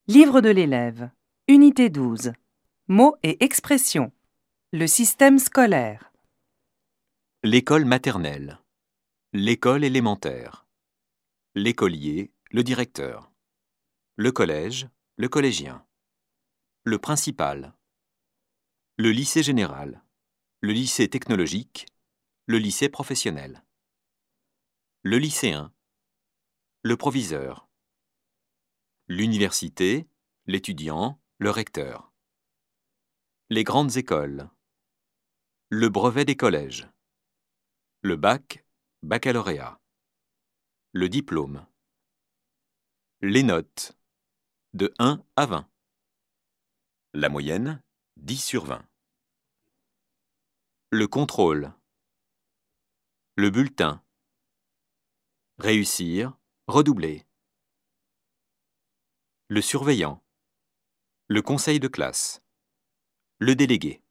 Livre de l'élève. Unité 12. Mots et expressions. Le système scolaire. L'école maternelle. L'école élémentaire. L'écolier, le directeur. Le collège, le collégien. Le principal. Le lycée général. Le lycée technologique. Le lycée professionnel. Le lycéen. Le proviseur. L'université, l'étudiant, le recteur. Les grandes écoles. Le brevet des collèges. Le bac, baccalauréat. Le diplôme. Les notes. De 1 à 20. La moyenne, 10 sur 20. Le contrôle. Le bulletin. Réussir, redoubler. Le surveillant. Le conseil de classe. Le délégué.